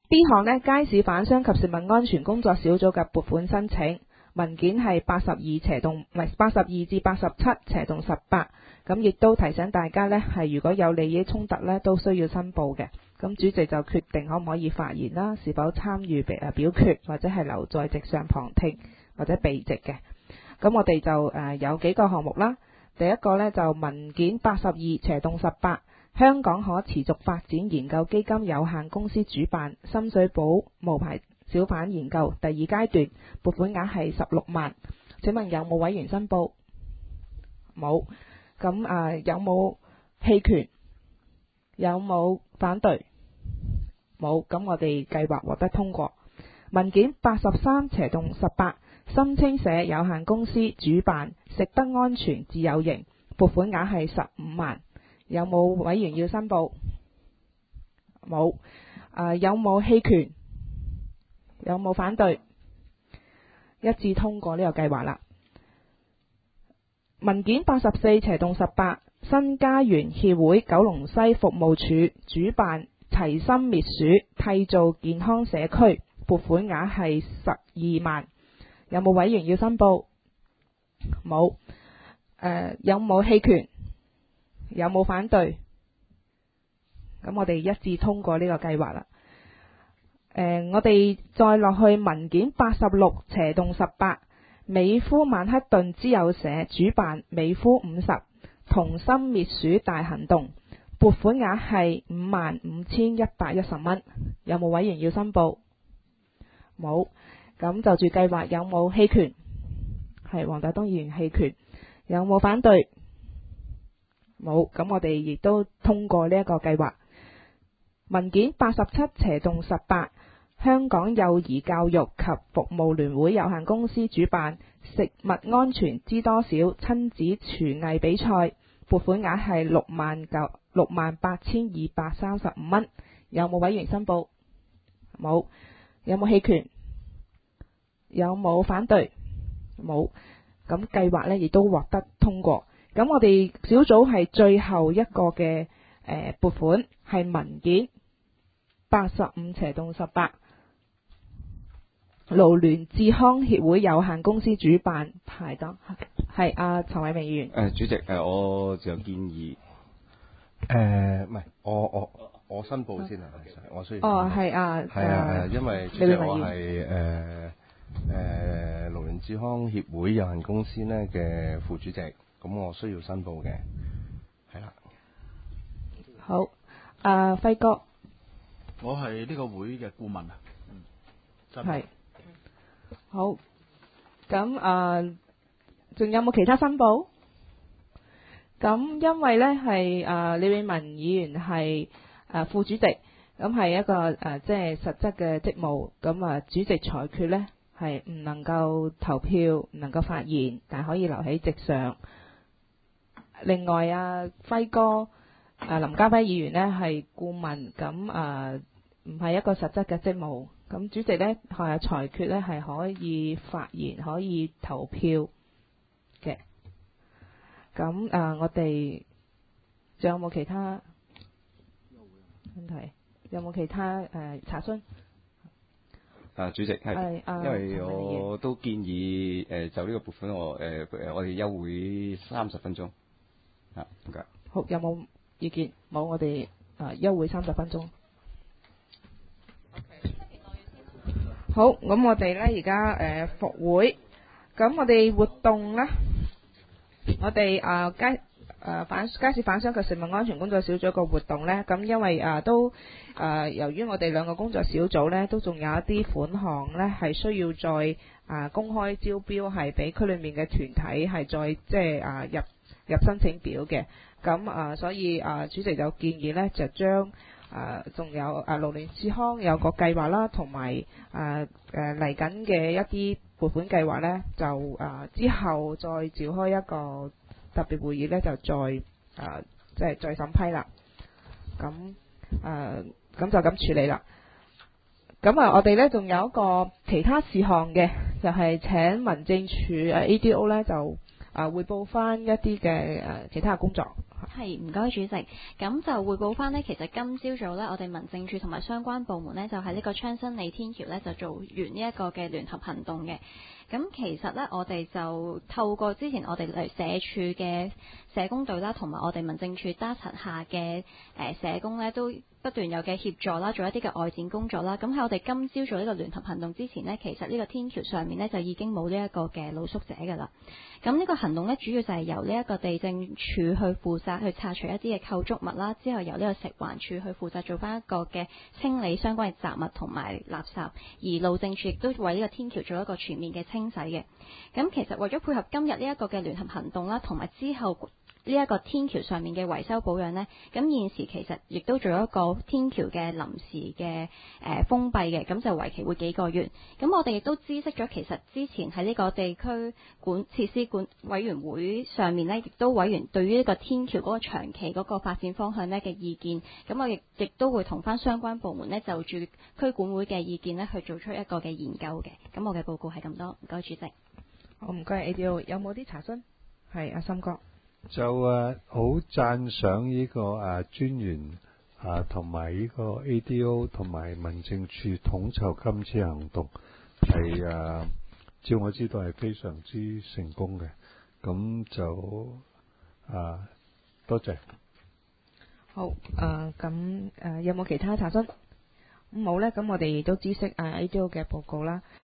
B 項呢，街市販商及食物安全工作小組嘅撥款申請文件係82至87/18，咁亦都提醒大家呢，係如果有利益衝突呢，都需要申報嘅。咁主席就決定可唔可以發言啦，是否參與表決，或者係留在席上旁聽或者避席嘅。咁我哋就有幾個項目啦。第一個呢，就文件82/18，香港可持續發展研究基金有限公司主辦深水埗無牌小販研究第2階段，撥款額係16萬。請問有冇委員申報？冇。咁有冇棄權？有冇反對？冇。咁我哋計劃獲得通過。文件83/18，深青社有限公司主辦食得安全自有型，撥款額係15萬。有冇委員要申報？冇。有冇棄權？有冇反對？一致通過呢個計劃啦。文件84/18，新家園協會九龍西服務處主辦齊心滅鼠締造健康社區，撥款額係12萬。有冇委員要申報？冇。有冇棄權？有冇反對？咁我哋一致通過呢個計劃啦。我哋再落去文件86/18，美孚曼克頓之友社主辦美孚50同心滅鼠大行動，撥款額係55,110蚊。有冇委員要申報？冇。咁就住計劃有冇棄權？係黃大東議員棄權。有冇反對？冇。咁我哋亦都通過呢一個計劃。文件87/18，香港幼兒教育及服務聯會有限公司主辦食物安全知多少親子廚藝比賽，撥款額係68,235蚊。有冇委員申報？冇。有冇棄權？有冇反對？冇。咁計劃呢亦都獲得通過。咁我哋小組係最後一個嘅撥款係文件85/18，勞聯智康協會有限公司主辦排檔，係陳偉明議員。 主席，我就建議唔係我申報先啊，我需要係因為主席我係勞聯智康協會有限公司呢嘅副主席，咁我需要申報嘅，係啦。 好，輝哥。 我係呢個會嘅顧問啊。 係。好。咁仲有冇其他申報？咁因為呢係李永文議員係副主席，咁係一個即係實質嘅職務，咁主席裁決呢係唔能夠投票，唔能夠發言，但可以留喺席上。另外輝哥林家輝議員呢係顧問，咁唔係一個實質嘅職務，咁主席呢係裁決呢係可以發言，可以投票嘅。咁我哋仲有冇其他問題？有冇其他查詢？ 主席係，因為我都建議就呢個撥款我哋休會30分鐘。唔該。 好，有冇意見？冇，我哋休會30分鐘。好，咁我哋呢而家復會，咁我哋活動呢，我哋街市販商及食物安全工作小組個活動呢，咁因為由於我哋兩個工作小組呢，都仲有一啲款項呢係需要再公開招標，係俾區裏面嘅團體係再即係入申請表嘅。咁所以主席就建議呢，就將仲有勞聯智康有個計劃啦，同埋嚟緊嘅一啲撥款計劃呢，就之後再召開一個特別會議呢，就再審批啦。咁就咁處理啦。咁我哋呢仲有一個其他事項嘅，就係請民政處ADO 呢就匯報翻一啲嘅其他嘅工作。 係唔該主席，咁就匯報翻呢。其實今朝早呢，我哋民政處同埋相關部門呢，就喺呢個昌新里天橋呢，就做完呢一個嘅聯合行動嘅。咁其實呢，我哋就透過之前我哋嚟社署嘅社工隊啦，同埋我哋民政處搭層下嘅社工呢，都不斷有嘅協助啦，做一啲嘅外展工作啦。咁喺我哋今朝做呢個聯合行動之前呢，其實呢個天橋上面呢，就已經冇呢一個嘅露宿者㗎啦。咁呢個行動呢，主要就係由呢一個地政處去負責去拆除一啲嘅構築物啦，之後由呢個食環署去負責做翻一個嘅清理相關嘅雜物同埋垃圾，而路政處亦都為呢個天橋做一個全面嘅清洗嘅。咁其實為咗配合今日呢一個嘅聯合行動啦，同埋之後呢一個天橋上面嘅維修保養呢，咁現時其實亦都做咗一個天橋嘅臨時嘅封閉嘅，咁就為期會幾個月。咁我哋亦都知悉咗，其實之前喺呢個地區設施管委員會上面呢，亦都委員對於呢個天橋嗰個長期嗰個發展方向呢嘅意見，咁我亦都會同翻相關部門呢，就住區管會嘅意見呢去做出一個嘅研究嘅。咁我嘅報告係咁多，唔該主席。 好，唔該 ADO， 有冇啲查詢？係阿森哥。 就好讚賞呢個專員同埋呢個 ADO 同埋民政處統籌今次行動係照我知道係非常之成功嘅，咁就多謝。 好咁有冇其他查詢？冇咧，咁我哋都知悉ADO 嘅報告啦。